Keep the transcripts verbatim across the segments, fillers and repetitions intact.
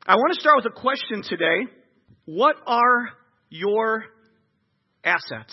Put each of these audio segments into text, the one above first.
I want to start with a question today. What are your assets?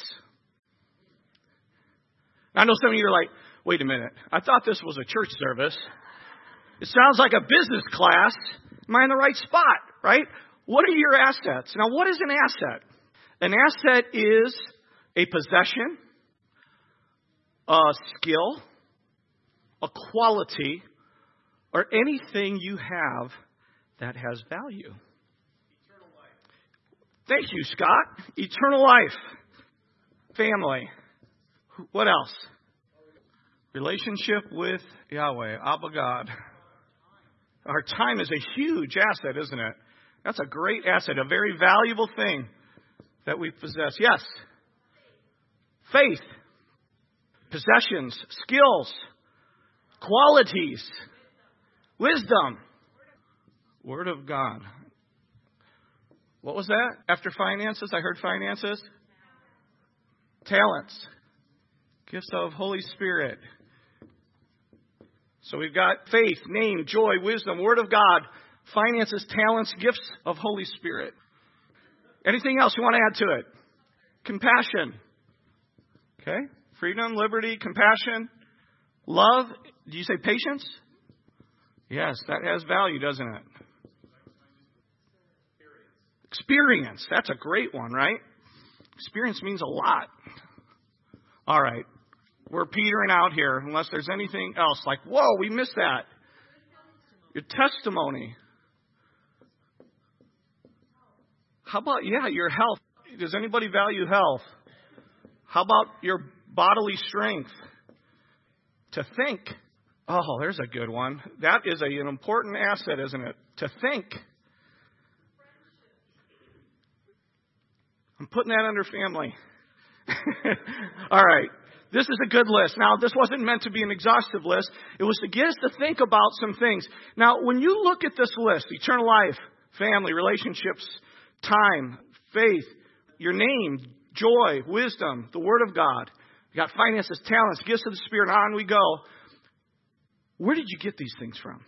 I know some of you are like, wait a minute. I thought this was a church service. It sounds like a business class. Am I in the right spot, right? What are your assets? Now, what is an asset? An asset is a possession, a skill, a quality, or anything you have that has value. Eternal life. Thank you, Scott. Eternal life. Family. What else? Relationship with Yahweh, Abba God. Our time is a huge asset, isn't it? That's a great asset, a very valuable thing that we possess. Yes. Faith. Possessions. Skills. Qualities. Wisdom. Word of God. What was that? After finances, I heard finances. Talents. Gifts of Holy Spirit. So we've got faith, name, joy, wisdom, Word of God, finances, talents, gifts of Holy Spirit. Anything else you want to add to it? Compassion. Okay. Freedom, liberty, compassion, love. Do you say patience? Yes, that has value, doesn't it? Experience. That's a great one, right? Experience means a lot. All right. We're petering out here unless there's anything else. Like, whoa, we missed that. Your testimony. How about, yeah, your health? Does anybody value health? How about your bodily strength? To think. Oh, there's a good one. That is a, an important asset, isn't it? To think. I'm putting that under family. All right. This is a good list. Now, this wasn't meant to be an exhaustive list. It was to get us to think about some things. Now, when you look at this list, eternal life, family, relationships, time, faith, your name, joy, wisdom, the Word of God, you got finances, talents, gifts of the Spirit, and on we go. Where did you get these things from?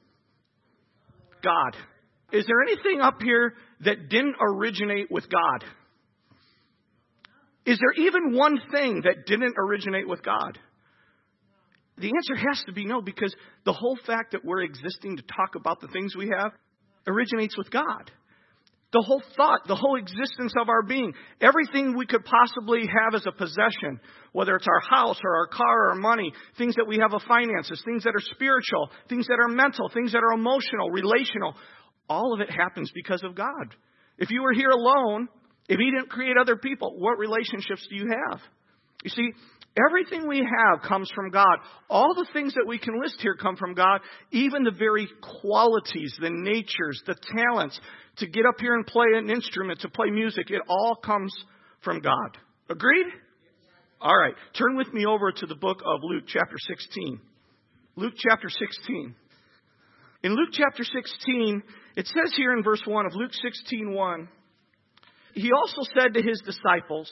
God. Is there anything up here that didn't originate with God? Is there even one thing that didn't originate with God? The answer has to be no, because the whole fact that we're existing to talk about the things we have originates with God. The whole thought, the whole existence of our being, everything we could possibly have as a possession, whether it's our house or our car or our money, things that we have of finances, things that are spiritual, things that are mental, things that are emotional, relational, all of it happens because of God. If you were here alone, if He didn't create other people, what relationships do you have? You see, everything we have comes from God. All the things that we can list here come from God. Even the very qualities, the natures, the talents, to get up here and play an instrument, to play music, it all comes from God. Agreed? All right. Turn with me over to the book of Luke chapter sixteen. Luke chapter sixteen. In Luke chapter sixteen, it says here in verse one of Luke sixteen one, He also said to His disciples,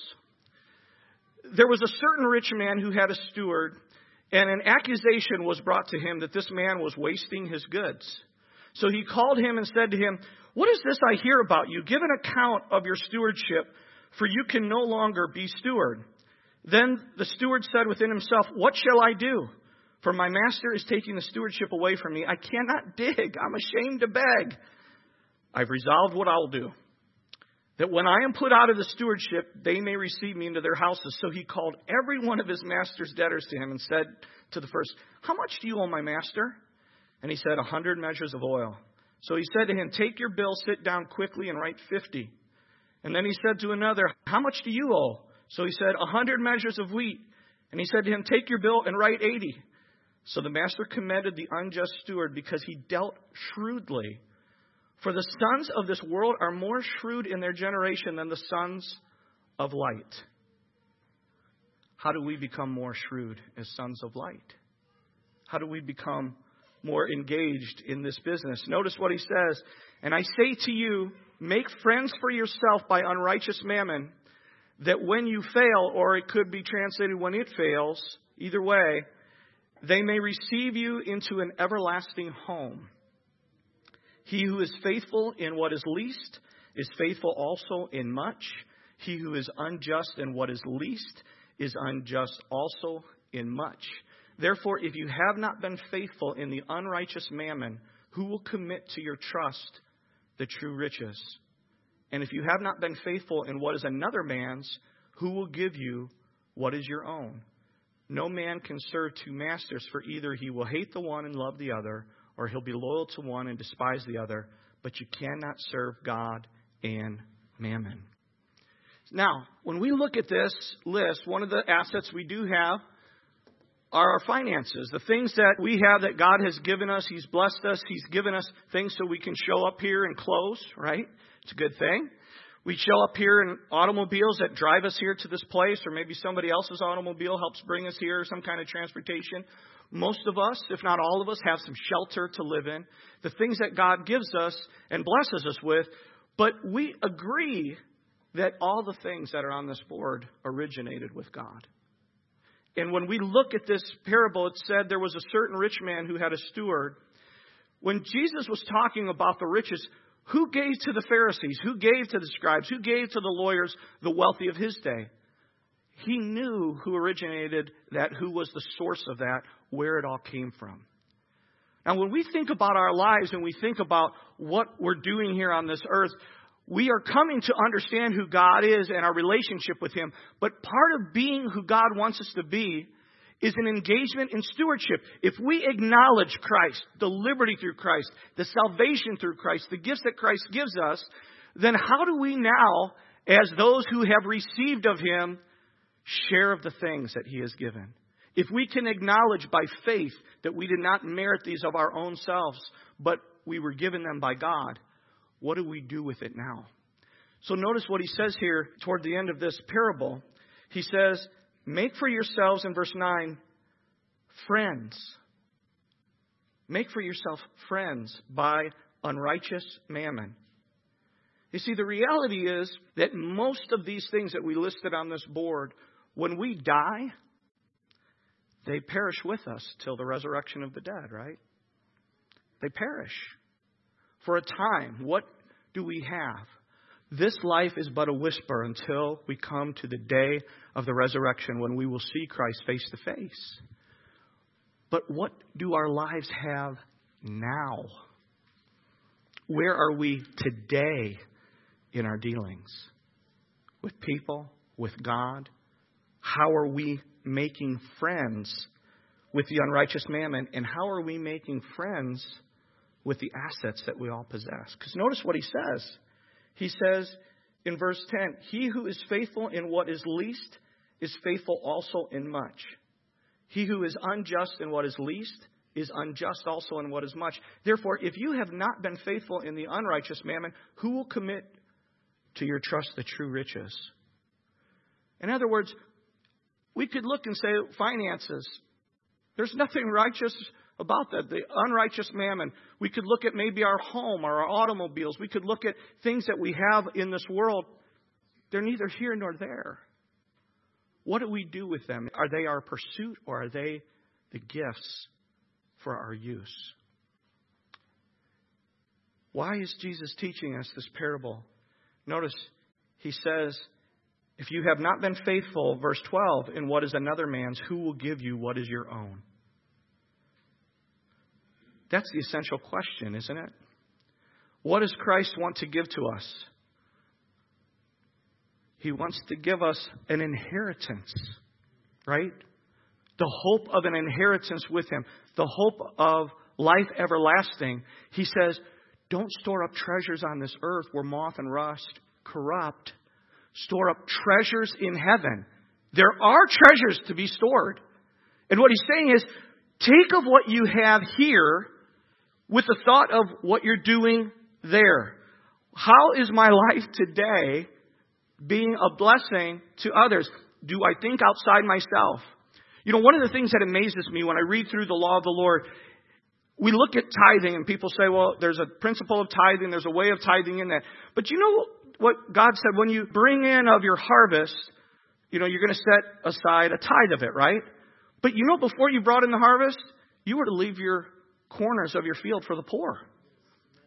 there was a certain rich man who had a steward, and an accusation was brought to him that this man was wasting his goods. So he called him and said to him, what is this I hear about you? Give an account of your stewardship, for you can no longer be steward. Then the steward said within himself, what shall I do? For my master is taking the stewardship away from me. I cannot dig. I'm ashamed to beg. I've resolved what I'll do, that when I am put out of the stewardship, they may receive me into their houses. So he called every one of his master's debtors to him and said to the first, how much do you owe my master? And he said, a hundred measures of oil. So he said to him, take your bill, sit down quickly and write fifty. And then he said to another, how much do you owe? So he said, a hundred measures of wheat. And he said to him, take your bill and write eighty. So the master commended the unjust steward because he dealt shrewdly. For the sons of this world are more shrewd in their generation than the sons of light. How do we become more shrewd as sons of light? How do we become more engaged in this business? Notice what he says. And I say to you, make friends for yourself by unrighteous mammon, that when you fail, or it could be translated when it fails, either way, they may receive you into an everlasting home. he who is faithful in what is least is faithful also in much. He who is unjust in what is least is unjust also in much. Therefore, if you have not been faithful in the unrighteous mammon, who will commit to your trust the true riches? And if you have not been faithful in what is another man's, who will give you what is your own? No man can serve two masters, for either he will hate the one and love the other, or he'll be loyal to one and despise the other. But you cannot serve God and mammon. Now, when we look at this list, one of the assets we do have are our finances. The things that we have that God has given us. He's blessed us. He's given us things so we can show up here in clothes, right? It's a good thing. We show up here in automobiles that drive us here to this place, or maybe somebody else's automobile helps bring us here, some kind of transportation. Most of us, if not all of us, have some shelter to live in. The things that God gives us and blesses us with. But we agree that all the things that are on this board originated with God. And when we look at this parable, it said there was a certain rich man who had a steward. When Jesus was talking about the riches, who gave to the Pharisees? Who gave to the scribes? Who gave to the lawyers, the wealthy of his day? He knew who originated that, who was the source of that, where it all came from. Now, when we think about our lives and we think about what we're doing here on this earth, we are coming to understand who God is and our relationship with Him. But part of being who God wants us to be is an engagement in stewardship. If we acknowledge Christ, the liberty through Christ, the salvation through Christ, the gifts that Christ gives us, then how do we now, as those who have received of Him, share of the things that He has given? If we can acknowledge by faith that we did not merit these of our own selves, but we were given them by God, what do we do with it now? So notice what he says here toward the end of this parable. He says, make for yourselves, in verse nine, friends. Make for yourself friends by unrighteous mammon. You see, the reality is that most of these things that we listed on this board, when we die, they perish with us till the resurrection of the dead, right? They perish. For a time, what do we have? This life is but a whisper until we come to the day of the resurrection when we will see Christ face to face. But what do our lives have now? Where are we today in our dealings? With people? With God? How are we making friends with the unrighteous mammon? And how are we making friends with the assets that we all possess? Because notice what he says. He says in verse ten, he who is faithful in what is least is faithful also in much. He who is unjust in what is least is unjust also in what is much. Therefore, if you have not been faithful in the unrighteous mammon, who will commit to your trust the true riches? In other words, we could look and say finances. There's nothing righteous about that. The unrighteous mammon. We could look at maybe our home or our automobiles. We could look at things that we have in this world. They're neither here nor there. What do we do with them? Are they our pursuit or are they the gifts for our use? Why is Jesus teaching us this parable? Notice he says, if you have not been faithful, verse twelve, in what is another man's, who will give you what is your own? That's the essential question, isn't it? What does Christ want to give to us? He wants to give us an inheritance, right? The hope of an inheritance with Him. The hope of life everlasting. He says, don't store up treasures on this earth where moth and rust corrupt. Store up treasures in heaven. There are treasures to be stored. And what he's saying is, take of what you have here with the thought of what you're doing there. How is my life today being a blessing to others? Do I think outside myself? You know, one of the things that amazes me when I read through the law of the Lord, we look at tithing and people say, well, there's a principle of tithing, there's a way of tithing in that. But you know what God said? When you bring in of your harvest, you know, you're going to set aside a tithe of it, right? But you know, before you brought in the harvest, you were to leave your corners of your field for the poor.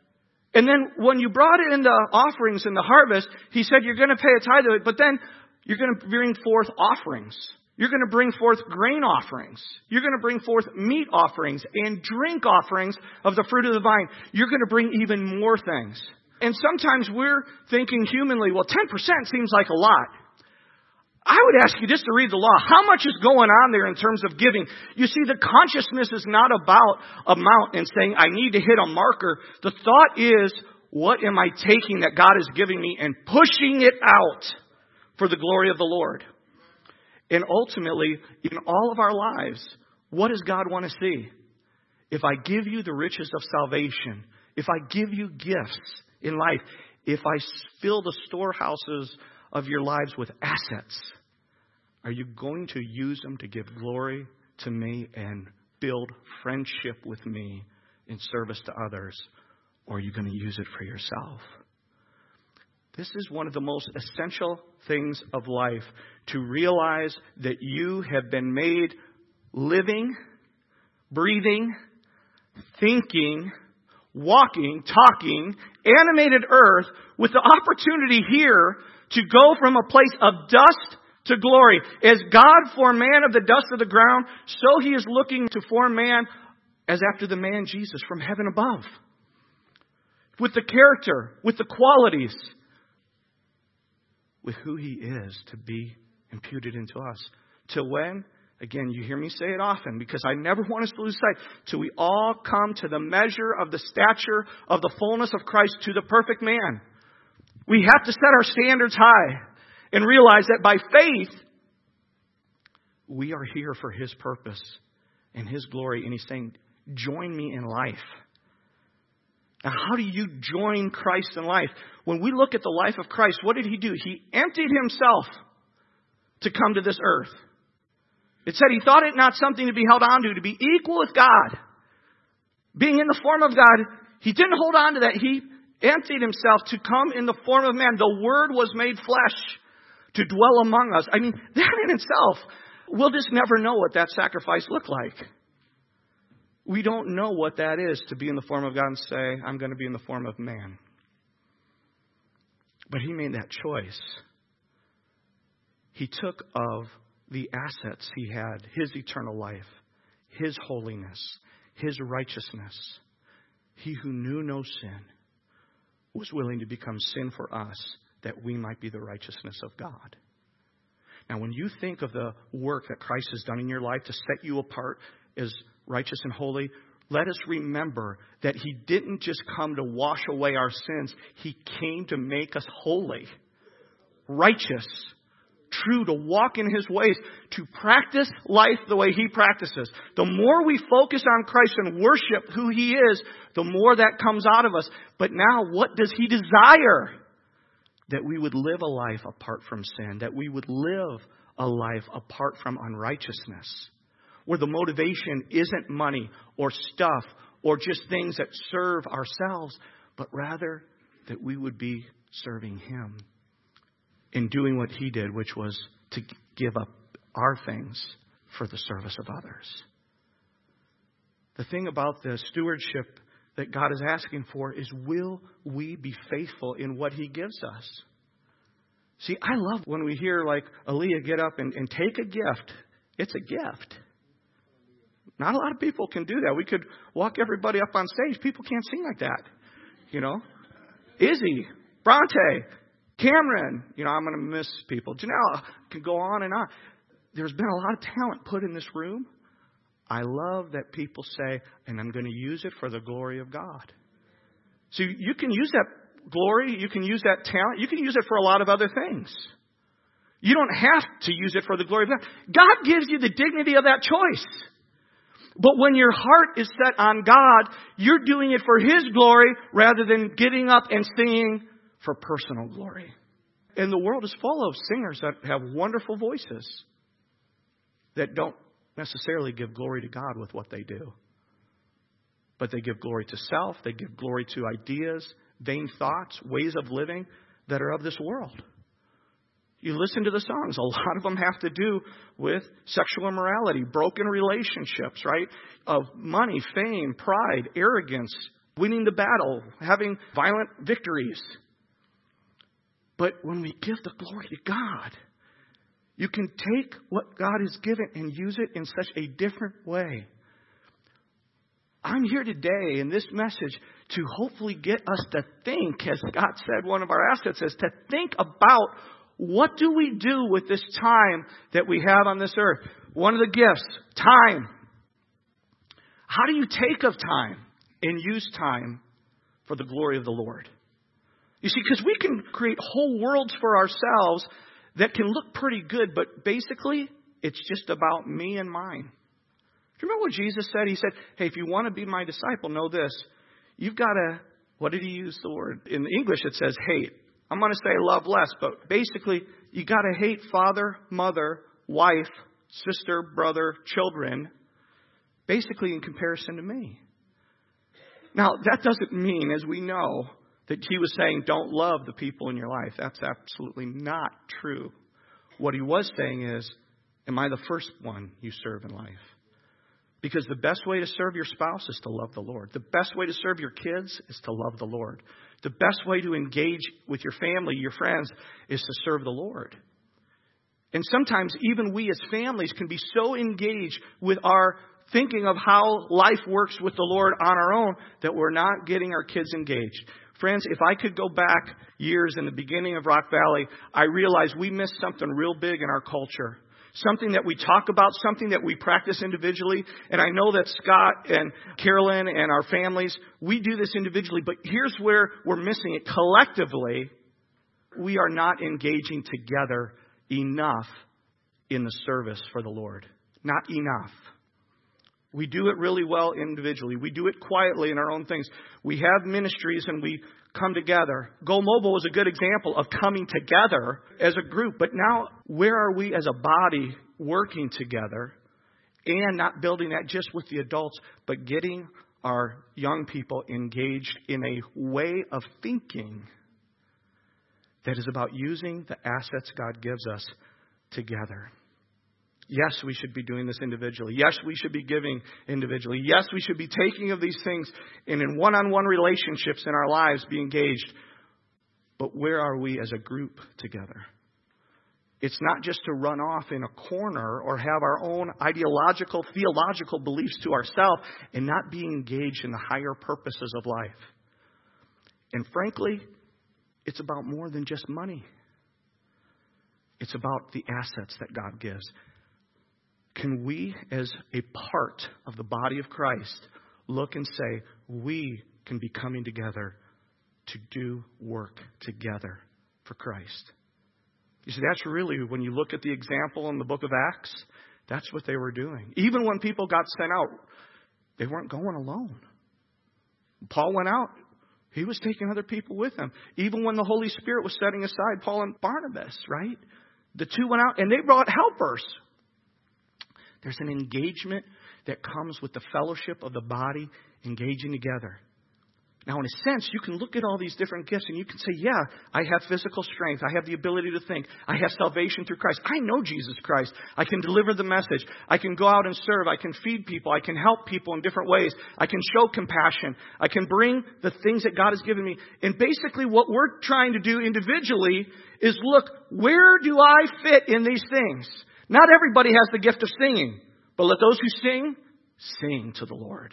And then when you brought in the offerings and the harvest, he said you're going to pay a tithe of it, but then you're going to bring forth offerings. You're going to bring forth grain offerings. You're going to bring forth meat offerings and drink offerings of the fruit of the vine. You're going to bring even more things. And sometimes we're thinking humanly, well, ten percent seems like a lot. I would ask you just to read the law. How much is going on there in terms of giving? You see, the consciousness is not about amount and saying, I need to hit a marker. The thought is, what am I taking that God is giving me and pushing it out for the glory of the Lord? And ultimately, in all of our lives, what does God want to see? If I give you the riches of salvation, if I give you gifts in life, if I fill the storehouses of your lives with assets, are you going to use them to give glory to me and build friendship with me in service to others? Or are you going to use it for yourself? This is one of the most essential things of life, to realize that you have been made living, breathing, thinking, walking, talking, animated earth with the opportunity here to go from a place of dust to glory. As God formed man of the dust of the ground, so he is looking to form man as after the man Jesus from heaven above. With the character, with the qualities, with who he is to be imputed into us. Till when? Again, you hear me say it often because I never want us to lose sight. Till we all come to the measure of the stature of the fullness of Christ, to the perfect man. We have to set our standards high and realize that by faith, we are here for his purpose and his glory. And he's saying, join me in life. Now, how do you join Christ in life? When we look at the life of Christ, what did he do? He emptied himself to come to this earth. It said he thought it not something to be held on to, to be equal with God. Being in the form of God, he didn't hold on to that. He emptied himself to come in the form of man. The Word was made flesh to dwell among us. I mean, that in itself, we'll just never know what that sacrifice looked like. We don't know what that is, to be in the form of God and say, I'm going to be in the form of man. But he made that choice. He took of the assets he had, his eternal life, his holiness, his righteousness. He who knew no sin was willing to become sin for us, that we might be the righteousness of God. Now, when you think of the work that Christ has done in your life to set you apart as righteous and holy, let us remember that he didn't just come to wash away our sins. He came to make us holy, righteous, true, to walk in his ways, to practice life the way he practices. The more we focus on Christ and worship who he is, the more that comes out of us. But now, what does he desire? That we would live a life apart from sin, that we would live a life apart from unrighteousness, where the motivation isn't money or stuff or just things that serve ourselves, but rather that we would be serving him in doing what he did, which was to give up our things for the service of others. The thing about the stewardship that God is asking for is, will we be faithful in what he gives us? See, I love when we hear like Aaliyah get up and, and take a gift. It's a gift. Not a lot of people can do that. We could walk everybody up on stage. People can't sing like that. You know, Izzy, Bronte, Cameron, you know, I'm going to miss people. Janelle, can go on and on. There's been a lot of talent put in this room. I love that people say, and I'm going to use it for the glory of God. So you can use that glory, you can use that talent, you can use it for a lot of other things. You don't have to use it for the glory of God. God gives you the dignity of that choice. But when your heart is set on God, you're doing it for his glory rather than getting up and singing for personal glory. And the world is full of singers that have wonderful voices that don't necessarily give glory to God with what they do. But they give glory to self, they give glory to ideas, vain thoughts, ways of living that are of this world. You listen to the songs, a lot of them have to do with sexual immorality, broken relationships, right? Of money, fame, pride, arrogance, winning the battle, having violent victories. But when we give the glory to God, you can take what God has given and use it in such a different way. I'm here today in this message to hopefully get us to think, as Scott said, one of our assets is to think about what do we do with this time that we have on this earth. One of the gifts, time. How do you take of time and use time for the glory of the Lord? You see, because we can create whole worlds for ourselves that can look pretty good, but basically it's just about me and mine. Do you remember what Jesus said? He said, hey, if you want to be my disciple, know this. You've got to, what did he use the word? In English it says hate. I'm going to say love less, but basically you got to hate father, mother, wife, sister, brother, children, basically in comparison to me. Now, that doesn't mean, as we know, that he was saying don't love the people in your life. That's absolutely not true. What he was saying is, am I the first one you serve in life? Because the best way to serve your spouse is to love the Lord. The best way to serve your kids is to love the Lord. The best way to engage with your family, your friends, is to serve the Lord. And sometimes even we as families can be so engaged with our thinking of how life works with the Lord on our own that we're not getting our kids engaged. Friends, if I could go back years in the beginning of Rock Valley, I realized we missed something real big in our culture. Something that we talk about, something that we practice individually. And I know that Scott and Carolyn and our families, we do this individually. But here's where we're missing it. Collectively, we are not engaging together enough in the service for the Lord. Not enough. We do it really well individually. We do it quietly in our own things. We have ministries and we come together. Go Mobile is a good example of coming together as a group. But now, where are we as a body working together and not building that just with the adults, but getting our young people engaged in a way of thinking that is about using the assets God gives us together? Yes, we should be doing this individually. Yes, we should be giving individually. Yes, we should be taking of these things and in one-on-one relationships in our lives be engaged. But where are we as a group together? It's not just to run off in a corner or have our own ideological, theological beliefs to ourselves and not be engaged in the higher purposes of life. And frankly, it's about more than just money. It's about the assets that God gives. Can we, as a part of the body of Christ, look and say, we can be coming together to do work together for Christ? You see, that's really, when you look at the example in the book of Acts, that's what they were doing. Even when people got sent out, they weren't going alone. Paul went out. He was taking other people with him. Even when the Holy Spirit was setting aside Paul and Barnabas, right? The two went out and they brought helpers. There's an engagement that comes with the fellowship of the body engaging together. Now, in a sense, you can look at all these different gifts and you can say, yeah, I have physical strength. I have the ability to think. I have salvation through Christ. I know Jesus Christ. I can deliver the message. I can go out and serve. I can feed people. I can help people in different ways. I can show compassion. I can bring the things that God has given me. And basically what we're trying to do individually is look, where do I fit in these things? Not everybody has the gift of singing, but let those who sing, sing to the Lord.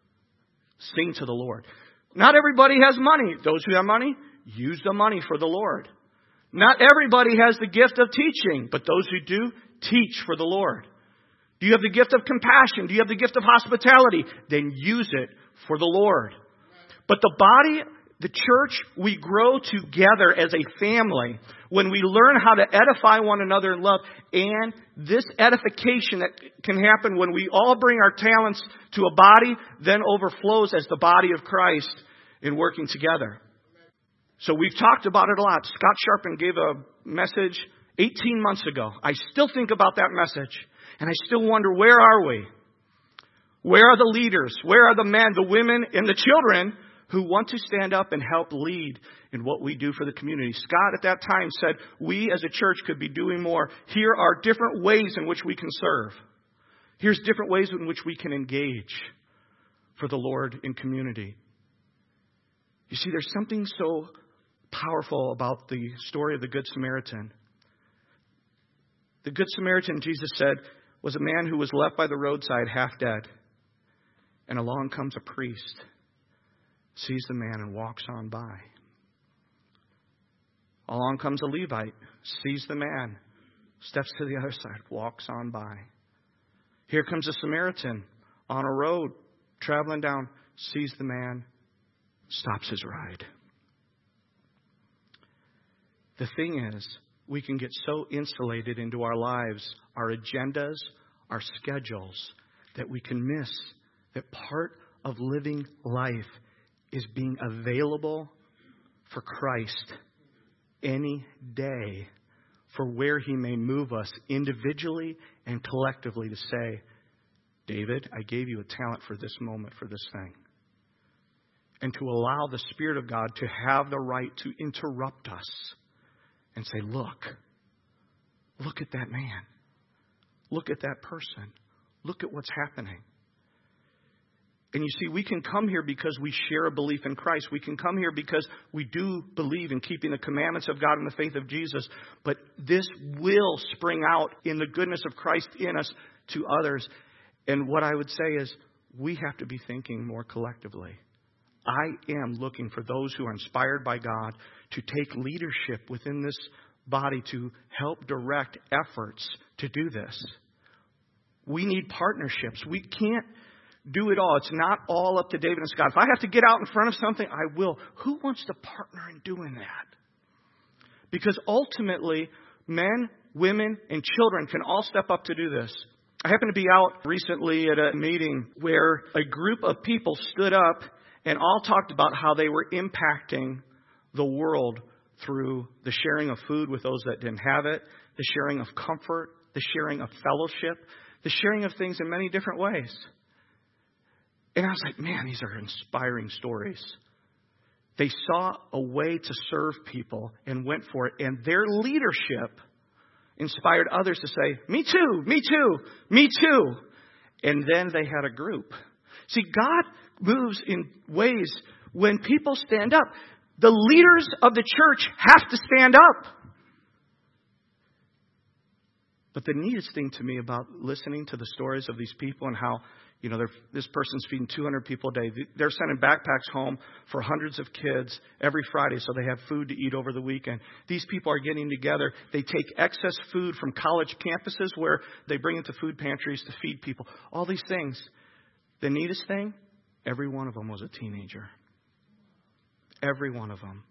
Sing to the Lord. Not everybody has money. Those who have money, use the money for the Lord. Not everybody has the gift of teaching, but those who do, teach for the Lord. Do you have the gift of compassion? Do you have the gift of hospitality? Then use it for the Lord. But the body, the church, we grow together as a family when we learn how to edify one another in love. And this edification that can happen when we all bring our talents to a body then overflows as the body of Christ in working together. So we've talked about it a lot. Scott Sharpen gave a message eighteen months ago. I still think about that message. And I still wonder, where are we? Where are the leaders? Where are the men, the women, and the children who want to stand up and help lead in what we do for the community? Scott at that time said, we as a church could be doing more. Here are different ways in which we can serve. Here's different ways in which we can engage for the Lord in community. You see, there's something so powerful about the story of the Good Samaritan. The Good Samaritan, Jesus said, was a man who was left by the roadside half dead. And along comes a priest, sees the man and walks on by. Along comes a Levite, sees the man, steps to the other side, walks on by. Here comes a Samaritan on a road, traveling down, sees the man, stops his ride. The thing is, we can get so insulated into our lives, our agendas, our schedules, that we can miss that part of living life is being available for Christ any day, for where He may move us individually and collectively to say, David, I gave you a talent for this moment, for this thing. And to allow the Spirit of God to have the right to interrupt us and say, look, look at that man. Look at that person. Look at what's happening. And you see, we can come here because we share a belief in Christ. We can come here because we do believe in keeping the commandments of God and the faith of Jesus. But this will spring out in the goodness of Christ in us to others. And what I would say is, we have to be thinking more collectively. I am looking for those who are inspired by God to take leadership within this body to help direct efforts to do this. We need partnerships. We can't do it all. It's not all up to David and Scott. If I have to get out in front of something, I will. Who wants to partner in doing that? Because ultimately, men, women, and children can all step up to do this. I happened to be out recently at a meeting where a group of people stood up and all talked about how they were impacting the world through the sharing of food with those that didn't have it, the sharing of comfort, the sharing of fellowship, the sharing of things in many different ways. And I was like, man, these are inspiring stories. They saw a way to serve people and went for it. And their leadership inspired others to say, me too, me too, me too. And then they had a group. See, God moves in ways when people stand up. The leaders of the church have to stand up. But the neatest thing to me about listening to the stories of these people and how, you know, this person's feeding two hundred people a day. They're sending backpacks home for hundreds of kids every Friday so they have food to eat over the weekend. These people are getting together. They take excess food from college campuses where they bring it to food pantries to feed people. All these things. The neatest thing, every one of them was a teenager. Every one of them.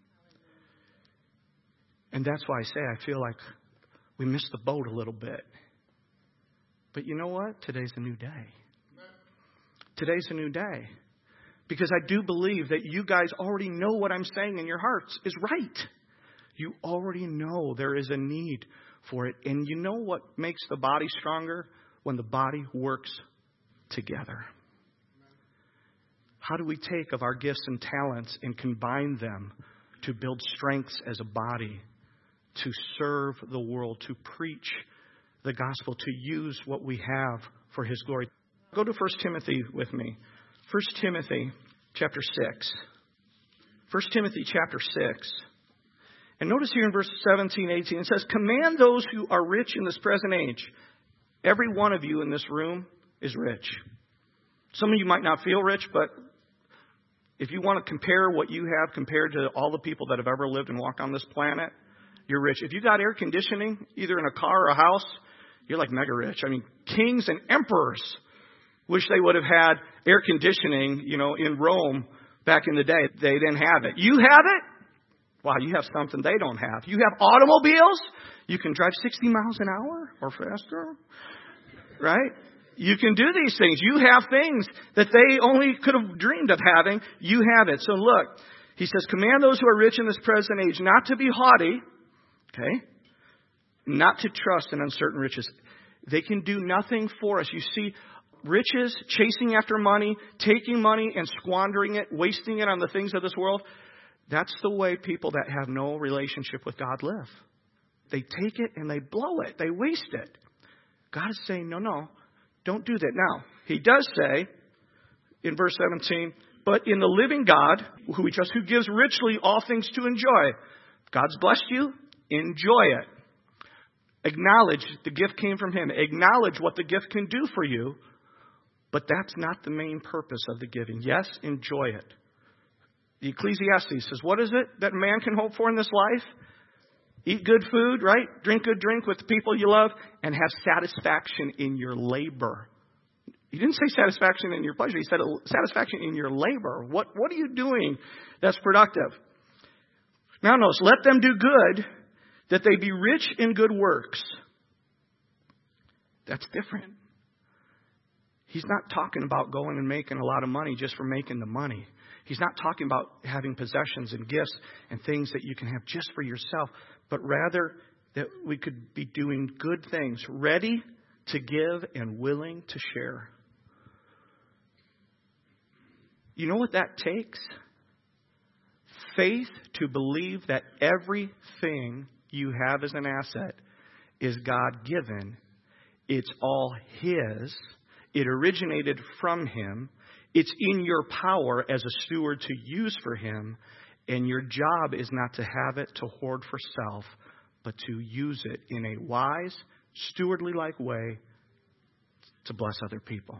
And that's why I say I feel like we missed the boat a little bit. But you know what? Today's a new day. Today's a new day. Because I do believe that you guys already know what I'm saying in your hearts is right. You already know there is a need for it. And you know what makes the body stronger? When the body works together. How do we take of our gifts and talents and combine them to build strengths as a body, to serve the world, to preach the gospel, to use what we have for His glory? Go to First Timothy with me. First Timothy chapter six. First Timothy chapter six. And notice here in verse seventeen, eighteen, it says, command those who are rich in this present age. Every one of you in this room is rich. Some of you might not feel rich, but if you want to compare what you have compared to all the people that have ever lived and walked on this planet, you're rich. If you got air conditioning, either in a car or a house, you're like mega rich. I mean, kings and emperors wish they would have had air conditioning, you know, in Rome back in the day. They didn't have it. You have it? Wow, you have something they don't have. You have automobiles? You can drive sixty miles an hour or faster, right? You can do these things. You have things that they only could have dreamed of having. You have it. So look, he says, command those who are rich in this present age not to be haughty, okay, not to trust in uncertain riches. They can do nothing for us. You see, riches, chasing after money, taking money and squandering it, wasting it on the things of this world, that's the way people that have no relationship with God live. They take it and they blow it. They waste it. God is saying, no, no, don't do that. Now, he does say in verse seventeen, but in the living God, who we trust, who gives richly all things to enjoy. If God's blessed you, enjoy it. Acknowledge the gift came from Him. Acknowledge what the gift can do for you, but that's not the main purpose of the giving. Yes, enjoy it. The Ecclesiastes says, what is it that man can hope for in this life? Eat good food, right? Drink good drink with the people you love, and have satisfaction in your labor. He didn't say satisfaction in your pleasure. He said satisfaction in your labor. What, what are you doing that's productive? Now notice, let them do good, that they be rich in good works. That's different. He's not talking about going and making a lot of money just for making the money. He's not talking about having possessions and gifts and things that you can have just for yourself, but rather that we could be doing good things, ready to give and willing to share. You know what that takes? Faith to believe that everything you have as an asset is God-given. It's all His. It originated from Him. It's in your power as a steward to use for Him. And your job is not to have it to hoard for self, but to use it in a wise, stewardly-like way to bless other people.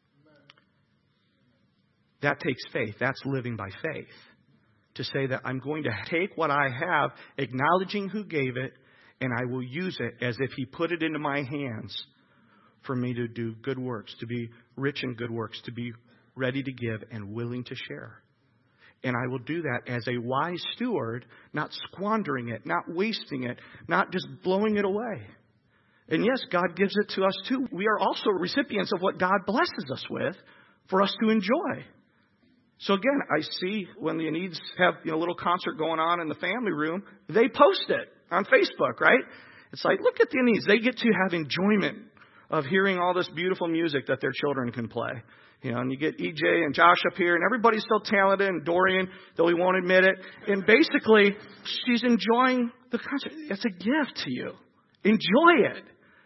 That takes faith. That's living by faith. To say that I'm going to take what I have, acknowledging who gave it, and I will use it as if He put it into my hands for me to do good works, to be rich in good works, to be ready to give and willing to share. And I will do that as a wise steward, not squandering it, not wasting it, not just blowing it away. And yes, God gives it to us too. We are also recipients of what God blesses us with for us to enjoy. So again, I see when the Anids have you know, a little concert going on in the family room, they post it on Facebook, right? It's like, look at the Anids. They get to have enjoyment of hearing all this beautiful music that their children can play. You know, and you get E J and Josh up here, and everybody's so talented, and Dorian, though he won't admit it. And basically, she's enjoying the concert. It's a gift to you. Enjoy it.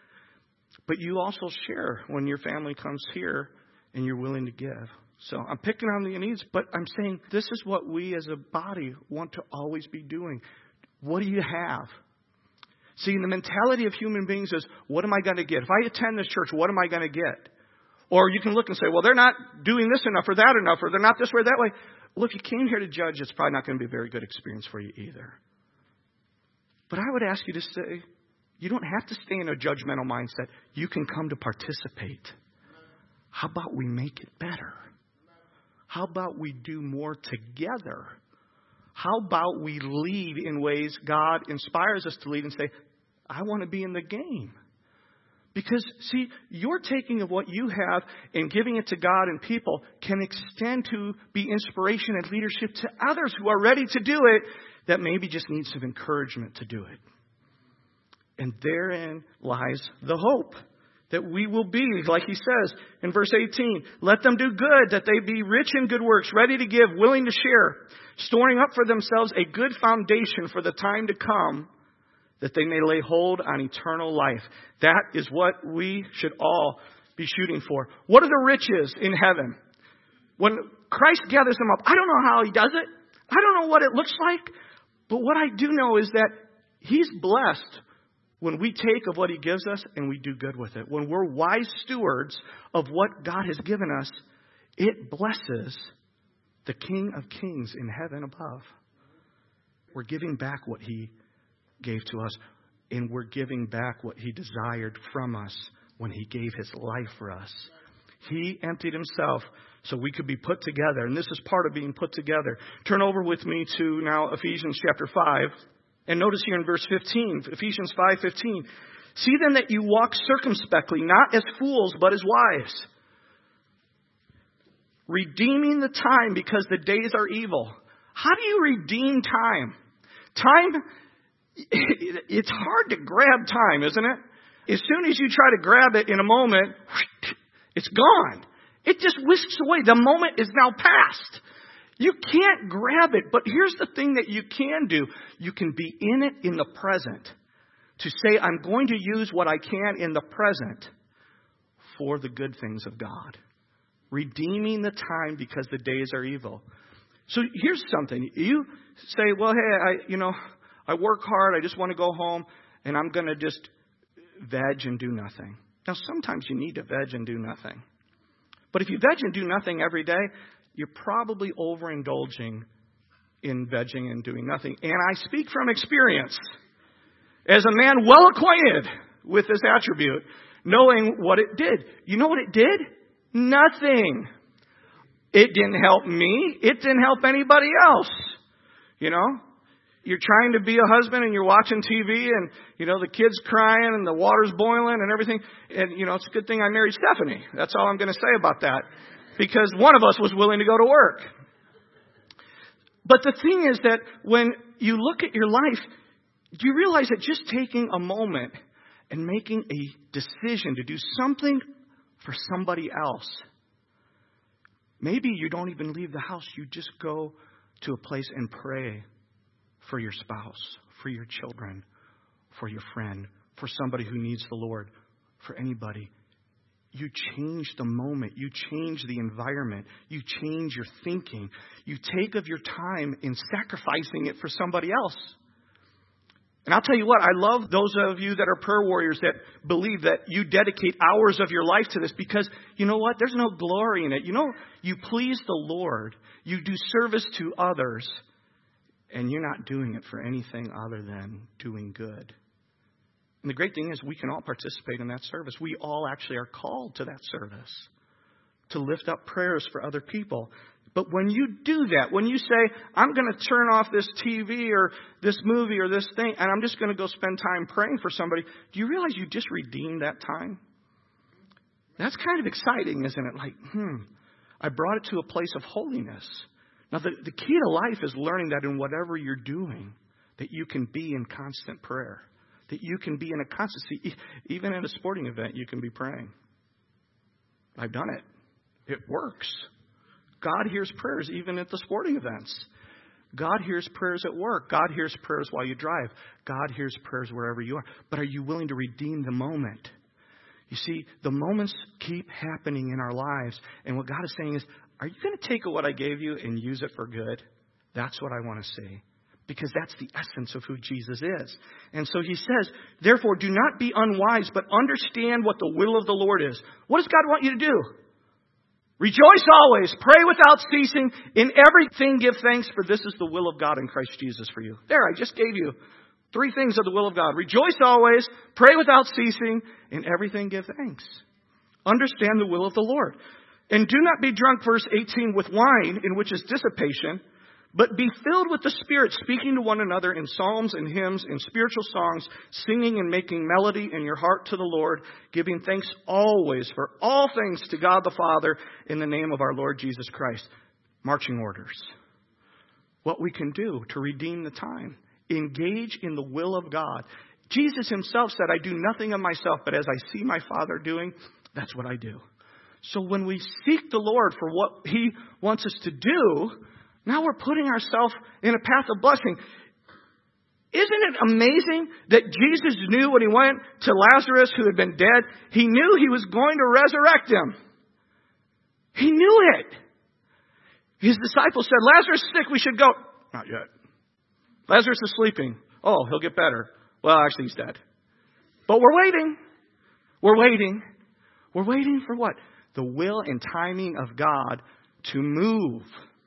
But you also share when your family comes here and you're willing to give. So I'm picking on the needs, but I'm saying this is what we as a body want to always be doing. What do you have? See, the mentality of human beings is, what am I going to get? If I attend this church, what am I going to get? Or you can look and say, well, they're not doing this enough or that enough, or they're not this way or that way. Well, if you came here to judge, it's probably not going to be a very good experience for you either. But I would ask you to say, you don't have to stay in a judgmental mindset. You can come to participate. How about we make it better? How about we do more together? How about we lead in ways God inspires us to lead and say, I want to be in the game. Because, see, your taking of what you have and giving it to God and people can extend to be inspiration and leadership to others who are ready to do it that maybe just need some encouragement to do it. And therein lies the hope that we will be, like he says in verse eighteen, let them do good, that they be rich in good works, ready to give, willing to share, storing up for themselves a good foundation for the time to come, that they may lay hold on eternal life. That is what we should all be shooting for. What are the riches in heaven? When Christ gathers them up, I don't know how He does it. I don't know what it looks like. But what I do know is that He's blessed when we take of what He gives us and we do good with it. When we're wise stewards of what God has given us, it blesses the King of Kings in heaven above. We're giving back what He gave to us, and we're giving back what He desired from us when He gave His life for us. He emptied Himself so we could be put together, and this is part of being put together. Turn over with me to now Ephesians chapter five, and notice here in verse fifteen, Ephesians five fifteen. See then that you walk circumspectly, not as fools, but as wise, redeeming the time because the days are evil. How do you redeem time? Time, it's hard to grab time, isn't it? As soon as you try to grab it in a moment, it's gone. It just whisks away. The moment is now past. You can't grab it. But here's the thing that you can do. You can be in it in the present. To say, I'm going to use what I can in the present for the good things of God. Redeeming the time because the days are evil. So here's something. You say, well, hey, I, you know, I work hard. I just want to go home and I'm going to just veg and do nothing. Now, sometimes you need to veg and do nothing. But if you veg and do nothing every day, you're probably overindulging in vegging and doing nothing. And I speak from experience as a man well acquainted with this attribute, knowing what it did. You know what it did? Nothing. It didn't help me. It didn't help anybody else. You know, you're trying to be a husband and you're watching T V and, you know, the kid's crying and the water's boiling and everything. And, you know, it's a good thing I married Stephanie. That's all I'm going to say about that. Because one of us was willing to go to work. But the thing is that when you look at your life, do you realize that just taking a moment and making a decision to do something for somebody else, maybe you don't even leave the house. You just go to a place and pray for your spouse, for your children, for your friend, for somebody who needs the Lord, for anybody. You change the moment. You change the environment. You change your thinking. You take of your time in sacrificing it for somebody else. And I'll tell you what, I love those of you that are prayer warriors that believe that you dedicate hours of your life to this because, you know what, there's no glory in it. You know, you please the Lord. You do service to others, and you're not doing it for anything other than doing good. And the great thing is we can all participate in that service. We all actually are called to that service, to lift up prayers for other people. But when you do that, when you say, I'm going to turn off this T V or this movie or this thing, and I'm just going to go spend time praying for somebody, do you realize you just redeemed that time? That's kind of exciting, isn't it? Like, hmm, I brought it to a place of holiness. Now, the, the key to life is learning that in whatever you're doing, that you can be in constant prayer. That you can be in a constancy. Even at a sporting event, you can be praying. I've done it. It works. God hears prayers even at the sporting events. God hears prayers at work. God hears prayers while you drive. God hears prayers wherever you are. But are you willing to redeem the moment? You see, the moments keep happening in our lives. And what God is saying is, are you going to take what I gave you and use it for good? That's what I want to see. Because that's the essence of who Jesus is. And so he says, therefore, do not be unwise, but understand what the will of the Lord is. What does God want you to do? Rejoice always. Pray without ceasing. In everything give thanks, for this is the will of God in Christ Jesus for you. There, I just gave you three things of the will of God. Rejoice always. Pray without ceasing. In everything give thanks. Understand the will of the Lord. And do not be drunk, verse eighteen, with wine, in which is dissipation, but be filled with the Spirit, speaking to one another in psalms and hymns and spiritual songs, singing and making melody in your heart to the Lord, giving thanks always for all things to God the Father in the name of our Lord Jesus Christ. Marching orders. What we can do to redeem the time. Engage in the will of God. Jesus himself said, I do nothing of myself, but as I see my Father doing, that's what I do. So when we seek the Lord for what he wants us to do, now we're putting ourselves in a path of blessing. Isn't it amazing that Jesus knew when he went to Lazarus who had been dead, he knew he was going to resurrect him. He knew it. His disciples said, Lazarus is sick, we should go. Not yet. Lazarus is sleeping. Oh, he'll get better. Well, actually he's dead. But we're waiting. We're waiting. We're waiting for what? The will and timing of God to move.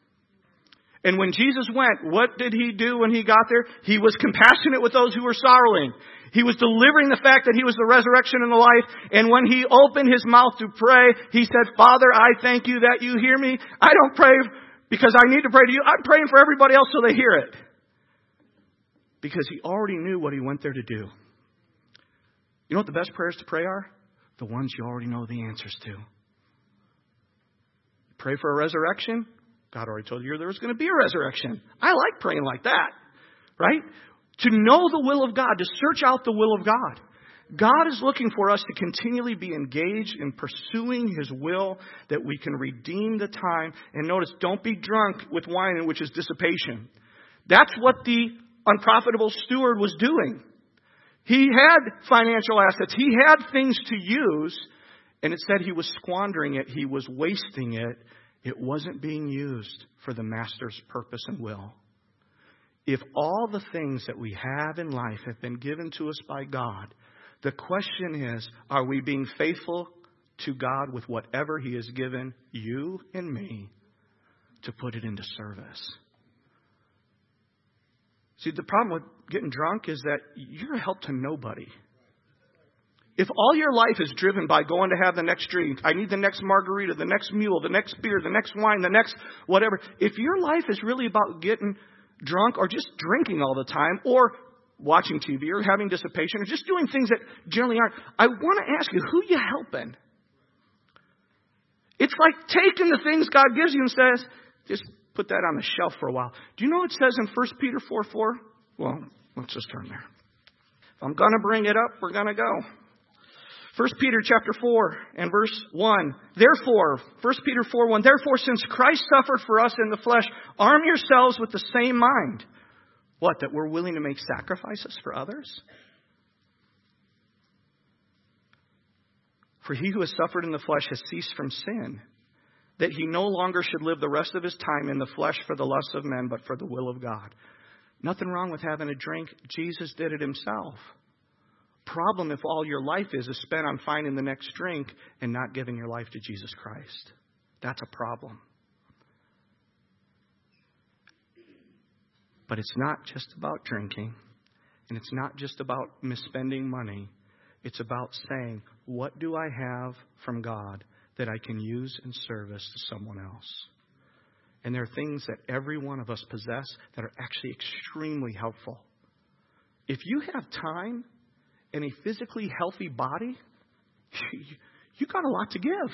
And when Jesus went, what did he do when he got there? He was compassionate with those who were sorrowing. He was delivering the fact that he was the resurrection and the life. And when he opened his mouth to pray, he said, Father, I thank you that you hear me. I don't pray because I need to pray to you. I'm praying for everybody else so they hear it. Because he already knew what he went there to do. You know what the best prayers to pray are? The ones you already know the answers to. Pray for a resurrection. God already told you there was going to be a resurrection. I like praying like that, right? To know the will of God, to search out the will of God. God is looking for us to continually be engaged in pursuing his will, that we can redeem the time. And notice, don't be drunk with wine, which is dissipation. That's what the unprofitable steward was doing. He had financial assets. He had things to use. and it said he was squandering it, he was wasting it, it wasn't being used for the Master's purpose and will. If all the things that we have in life have been given to us by God, the question is, are we being faithful to God with whatever He has given you and me to put it into service? See, the problem with getting drunk is that you're a help to nobody. If all your life is driven by going to have the next drink, I need the next margarita, the next mule, the next beer, the next wine, the next whatever. If your life is really about getting drunk or just drinking all the time or watching T V or having dissipation or just doing things that generally aren't, I want to ask you, who you helping? It's like taking the things God gives you and says, just put that on the shelf for a while. Do you know what it says in First Peter four four? Well, let's just turn there. If I'm going to bring it up, we're going to go. First Peter chapter four and verse one. Therefore, First Peter four one. Therefore, since Christ suffered for us in the flesh, arm yourselves with the same mind. What? That we're willing to make sacrifices for others? For he who has suffered in the flesh has ceased from sin, that he no longer should live the rest of his time in the flesh for the lusts of men, but for the will of God. Nothing wrong with having a drink. Jesus did it himself. Problem if all your life is is spent on finding the next drink and not giving your life to Jesus Christ. That's a problem. But it's not just about drinking, and it's not just about misspending money. It's about saying, what do I have from God that I can use in service to someone else? And there are things that every one of us possess that are actually extremely helpful. If you have time and a physically healthy body, you got a lot to give.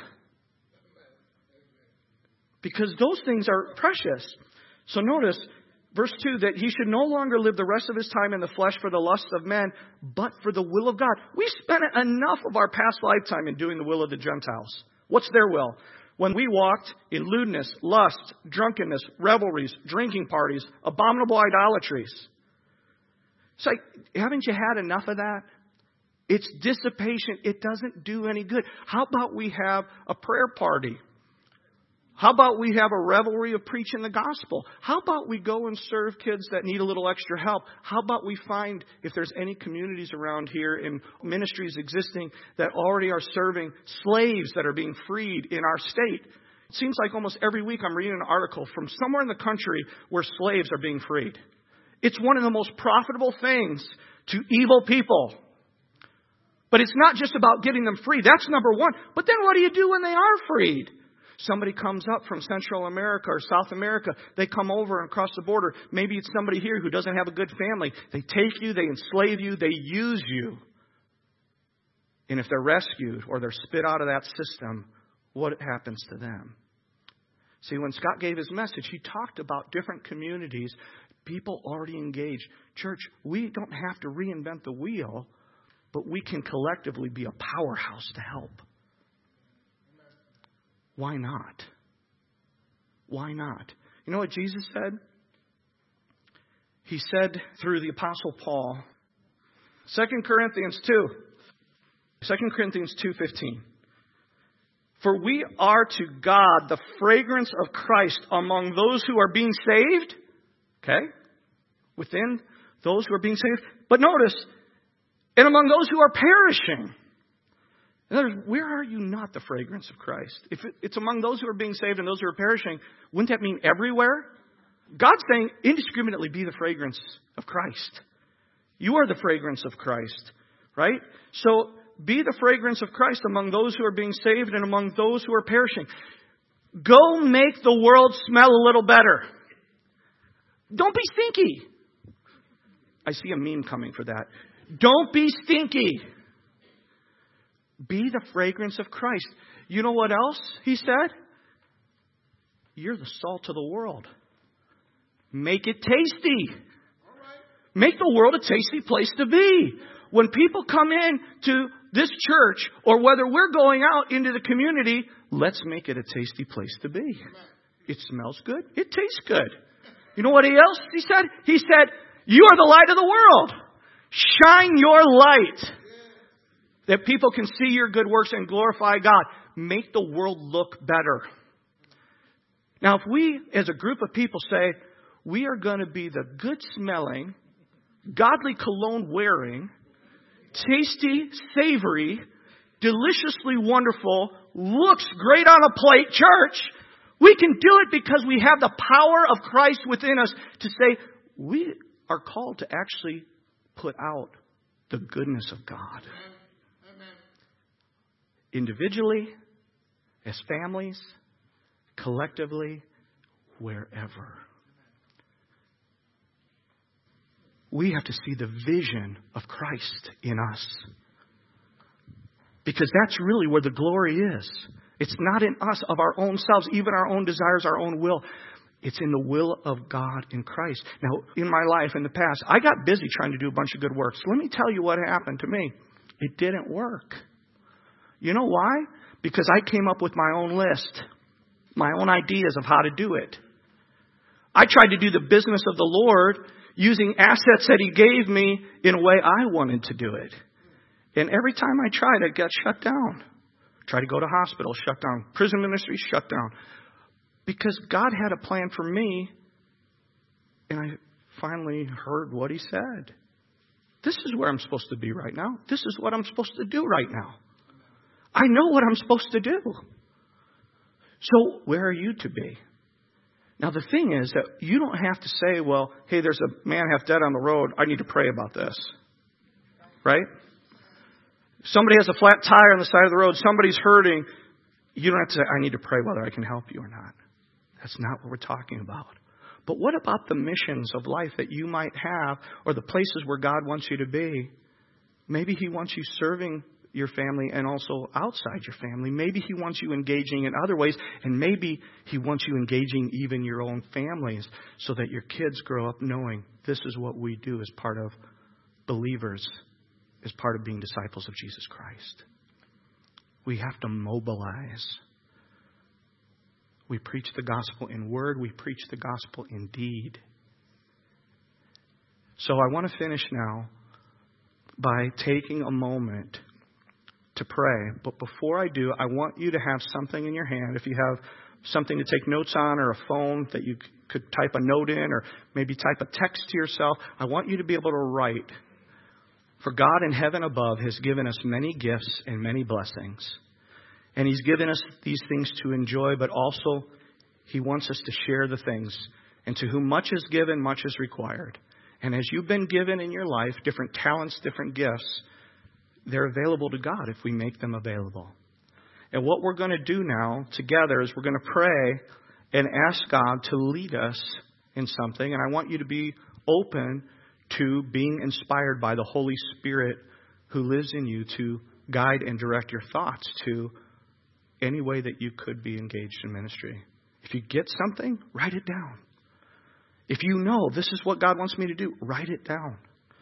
Because those things are precious. So notice, verse two, that he should no longer live the rest of his time in the flesh for the lusts of men, but for the will of God. We spent enough of our past lifetime in doing the will of the Gentiles. What's their will? When we walked in lewdness, lust, drunkenness, revelries, drinking parties, abominable idolatries. It's like, haven't you had enough of that? It's dissipation. It doesn't do any good. How about we have a prayer party? How about we have a revelry of preaching the gospel? How about we go and serve kids that need a little extra help? How about we find if there's any communities around here in ministries existing that already are serving slaves that are being freed in our state? It seems like almost every week I'm reading an article from somewhere in the country where slaves are being freed. It's one of the most profitable things to evil people. But it's not just about getting them free. That's number one. But then what do you do when they are freed? Somebody comes up from Central America or South America. They come over and cross the border. Maybe it's somebody here who doesn't have a good family. They take you, they enslave you, they use you. And if they're rescued or they're spit out of that system, what happens to them? See, when Scott gave his message, he talked about different communities, people already engaged. Church, we don't have to reinvent the wheel, but we can collectively be a powerhouse to help. Why not? Why not? You know what Jesus said? He said through the Apostle Paul, Second Corinthians two. Second Corinthians two fifteen. For we are to God the fragrance of Christ among those who are being saved. Okay? Within those who are being saved. But notice, and among those who are perishing. In other words, where are you not the fragrance of Christ? If it's among those who are being saved and those who are perishing, wouldn't that mean everywhere? God's saying indiscriminately be the fragrance of Christ. You are the fragrance of Christ, right? So be the fragrance of Christ among those who are being saved and among those who are perishing. Go make the world smell a little better. Don't be stinky. I see a meme coming for that. Don't be stinky. Be the fragrance of Christ. You know what else he said? You're the salt of the world. Make it tasty. Make the world a tasty place to be. When people come in to this church or whether we're going out into the community, let's make it a tasty place to be. It smells good. It tastes good. You know what else he said? He said, you are the light of the world. Shine your light. That people can see your good works and glorify God. Make the world look better. Now, if we, as a group of people, say, we are going to be the good-smelling, godly cologne-wearing, tasty, savory, deliciously wonderful, looks great on a plate church, we can do it because we have the power of Christ within us to say, we are called to actually put out the goodness of God. Individually, as families, collectively, wherever. We have to see the vision of Christ in us. Because that's really where the glory is. It's not in us of our own selves, even our own desires, our own will. It's in the will of God in Christ. Now, in my life in the past, I got busy trying to do a bunch of good works. Let me tell you what happened to me. It didn't work. You know why? Because I came up with my own list, my own ideas of how to do it. I tried to do the business of the Lord using assets that He gave me in a way I wanted to do it. And every time I tried, it got shut down. Tried to go to hospital, shut down. Prison ministry, shut down. Because God had a plan for me, and I finally heard what He said. This is where I'm supposed to be right now. This is what I'm supposed to do right now. I know what I'm supposed to do. So where are you to be? Now, the thing is that you don't have to say, well, hey, there's a man half dead on the road. I need to pray about this. Right? Somebody has a flat tire on the side of the road. Somebody's hurting. You don't have to say, I need to pray whether I can help you or not. That's not what we're talking about. But what about the missions of life that you might have, or the places where God wants you to be? Maybe He wants you serving your family and also outside your family. Maybe He wants you engaging in other ways, and maybe He wants you engaging even your own families so that your kids grow up knowing this is what we do as part of believers, as part of being disciples of Jesus Christ. We have to mobilize. We preach the gospel in word. We preach the gospel in deed. So I want to finish now by taking a moment to pray. But before I do, I want you to have something in your hand. If you have something to take notes on, or a phone that you could type a note in, or maybe type a text to yourself, I want you to be able to write. For God in heaven above has given us many gifts and many blessings. And He's given us these things to enjoy, but also He wants us to share the things. And to whom much is given, much is required. And as you've been given in your life, different talents, different gifts, they're available to God if we make them available. And what we're going to do now together is we're going to pray and ask God to lead us in something. And I want you to be open to being inspired by the Holy Spirit who lives in you to guide and direct your thoughts to any way that you could be engaged in ministry. If you get something, write it down. If you know this is what God wants me to do, write it down.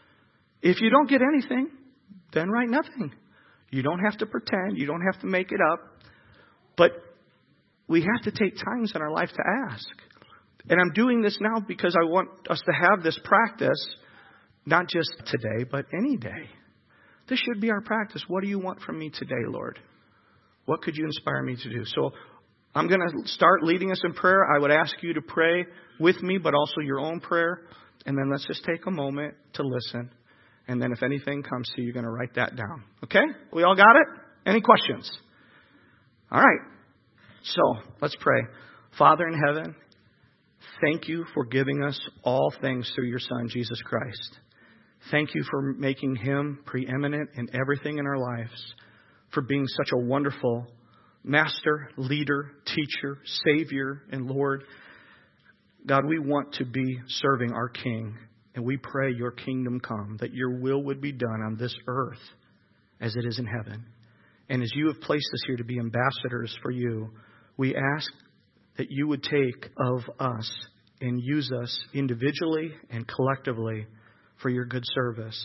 If you don't get anything, then write nothing. You don't have to pretend. You don't have to make it up. But we have to take times in our life to ask. And I'm doing this now because I want us to have this practice, not just today, but any day. This should be our practice. What do you want from me today, Lord? What could you inspire me to do? So I'm going to start leading us in prayer. I would ask you to pray with me, but also your own prayer. And then let's just take a moment to listen. And then if anything comes to you, you're going to write that down. Okay? We all got it? Any questions? All right. So let's pray. Father in heaven, thank you for giving us all things through your Son, Jesus Christ. Thank you for making Him preeminent in everything in our lives, for being such a wonderful master, leader, teacher, Savior, and Lord. God, we want to be serving our King, and we pray your kingdom come, that your will would be done on this earth as it is in heaven. And as you have placed us here to be ambassadors for you, we ask that you would take of us and use us individually and collectively for your good service.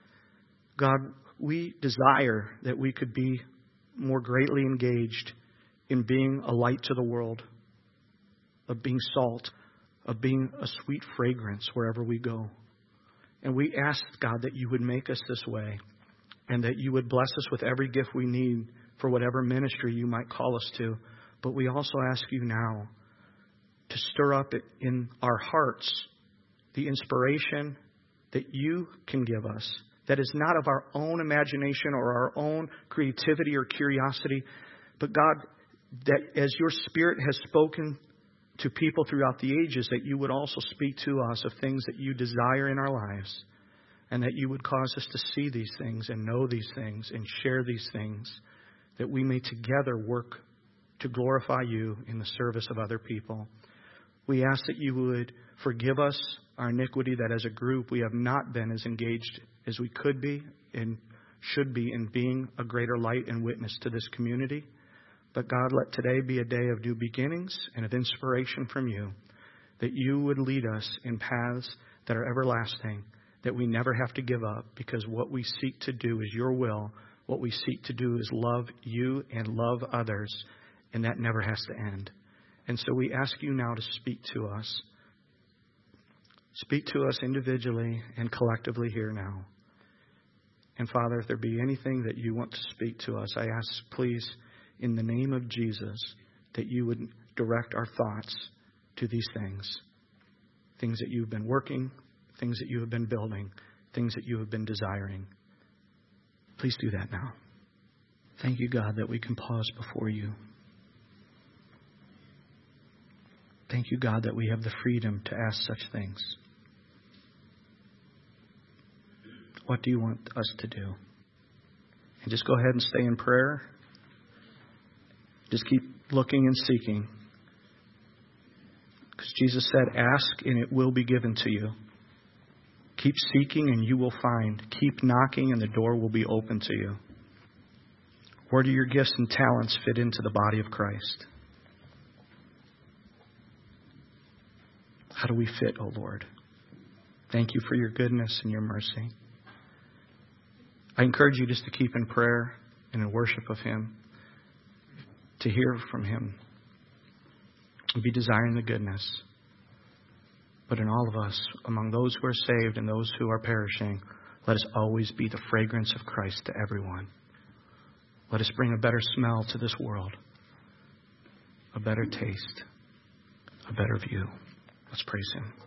God, we desire that we could be more greatly engaged in being a light to the world, of being salt, of being a sweet fragrance wherever we go. And we ask, God, that you would make us this way. and that you would bless us with every gift we need for whatever ministry you might call us to. But we also ask you now to stir up in our hearts the inspiration that you can give us, that is not of our own imagination or our own creativity or curiosity, but God, that as your Spirit has spoken to people throughout the ages, that you would also speak to us of things that you desire in our lives, and that you would cause us to see these things and know these things and share these things, that we may together work to glorify you in the service of other people. We ask that you would forgive us our iniquity, that as a group we have not been as engaged as we could be and should be in being a greater light and witness to this community. But God, let today be a day of new beginnings and of inspiration from you, that you would lead us in paths that are everlasting, that we never have to give up, because what we seek to do is your will. What we seek to do is love you and love others, and that never has to end. And so we ask you now to speak to us. Speak to us individually and collectively here now. And Father, if there be anything that you want to speak to us, I ask, please, in the name of Jesus, that you would direct our thoughts to these things. Things that you've been working, things that you have been building, things that you have been desiring. Please do that now. Thank you, God, that we can pause before you. Thank you, God, that we have the freedom to ask such things. What do you want us to do? And just go ahead and stay in prayer. Just keep looking and seeking. Because Jesus said, ask and it will be given to you. Keep seeking and you will find. Keep knocking and the door will be open to you. Where do your gifts and talents fit into the body of Christ? How do we fit, O Lord? Thank you for your goodness and your mercy. I encourage you just to keep in prayer and in worship of Him, to hear from Him, and be desiring the goodness. But in all of us, among those who are saved and those who are perishing, let us always be the fragrance of Christ to everyone. Let us bring a better smell to this world, a better taste, a better view. Let's praise Him.